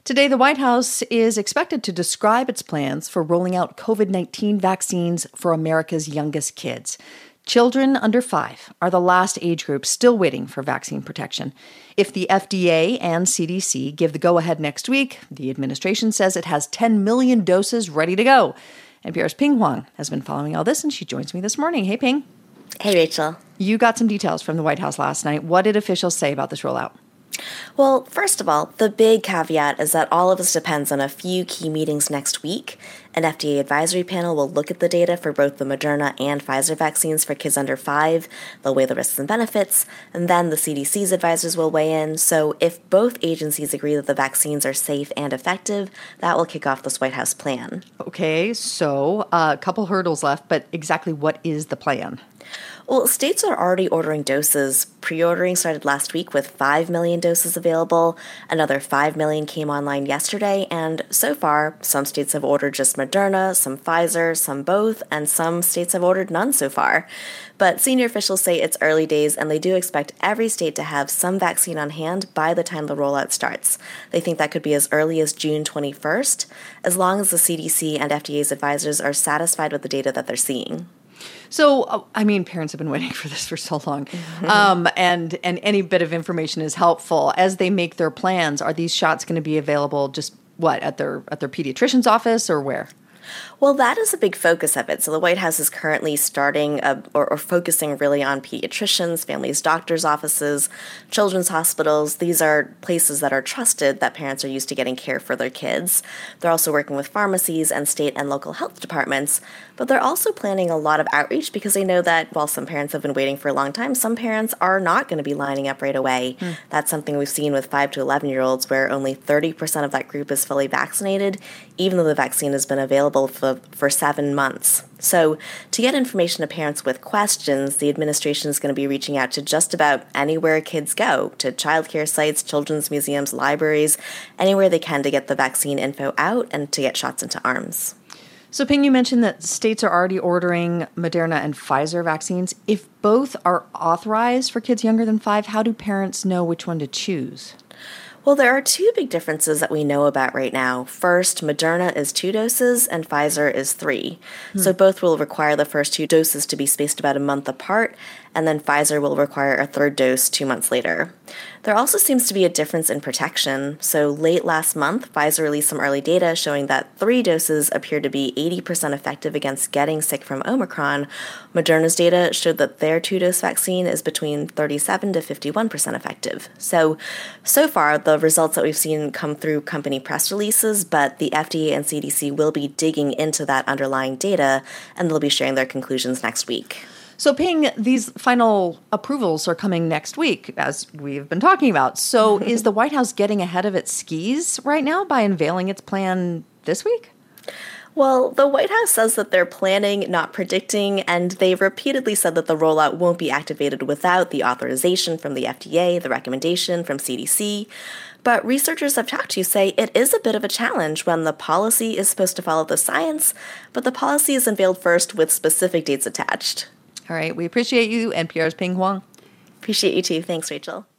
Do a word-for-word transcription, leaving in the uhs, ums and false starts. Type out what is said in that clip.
Today, the White House is expected to describe its plans for rolling out covid nineteen vaccines for America's youngest kids. Children under five are the last age group still waiting for vaccine protection. If the F D A and C D C give the go-ahead next week, the administration says it has ten million doses ready to go. N P R's Pien Huang has been following all this, and she joins me this morning. Hey, Ping. Hey, Rachel. You got some details from the White House last night. What did officials say about this rollout? Well, first of all, the big caveat is that all of this depends on a few key meetings next week. An F D A advisory panel will look at the data for both the Moderna and Pfizer vaccines for kids under five. They'll weigh the risks and benefits, and then the C D C's advisors will weigh in. So if both agencies agree that the vaccines are safe and effective, that will kick off this White House plan. Okay, so uh, a couple hurdles left, but exactly what is the plan? Well, states are already ordering doses. Pre-ordering started last week with five million doses available. Another five million came online yesterday, and so far, some states have ordered just Moderna, some Pfizer, some both, and some states have ordered none so far. But senior officials say it's early days, and they do expect every state to have some vaccine on hand by the time the rollout starts. They think that could be as early as June twenty-first, as long as the C D C and F D A's advisors are satisfied with the data that they're seeing. So, uh, I mean, parents have been waiting for this for so long, um, and and any bit of information is helpful. As they make their plans, are these shots going to be available just, what, at their at their pediatrician's office or where? Well, that is a big focus of it. So the White House is currently starting a, or, or focusing really on pediatricians, families, doctors' offices, children's hospitals. These are places that are trusted that parents are used to getting care for their kids. They're also working with pharmacies and state and local health departments. But they're also planning a lot of outreach because they know that while some parents have been waiting for a long time, some parents are not going to be lining up right away. Mm. That's something we've seen with five to eleven-year-olds where only thirty percent of that group is fully vaccinated, even though the vaccine has been available for, for seven months. So to get information to parents with questions, the administration is going to be reaching out to just about anywhere kids go, to childcare sites, children's museums, libraries, anywhere they can to get the vaccine info out and to get shots into arms. So, Ping, you mentioned that states are already ordering Moderna and Pfizer vaccines. If both are authorized for kids younger than five, how do parents know which one to choose? Well, there are two big differences that we know about right now. First, Moderna is two doses and Pfizer is three. Hmm. So both will require the first two doses to be spaced about a month apart, and then Pfizer will require a third dose two months later. There also seems to be a difference in protection. So late last month, Pfizer released some early data showing that three doses appear to be eighty percent effective against getting sick from Omicron. Moderna's data showed that their two-dose vaccine is between thirty-seven to fifty-one percent effective. So, so far, the results that we've seen come through company press releases, but the F D A and C D C will be digging into that underlying data, and they'll be sharing their conclusions next week. So, Ping, these final approvals are coming next week, as we've been talking about. So is the White House getting ahead of its skis right now by unveiling its plan this week? Well, the White House says that they're planning, not predicting, and they've repeatedly said that the rollout won't be activated without the authorization from the F D A, the recommendation from C D C. But researchers I've talked to say it is a bit of a challenge when the policy is supposed to follow the science, but the policy is unveiled first with specific dates attached. All right, we appreciate you, N P R's Pien Huang. Appreciate you too. Thanks, Rachel.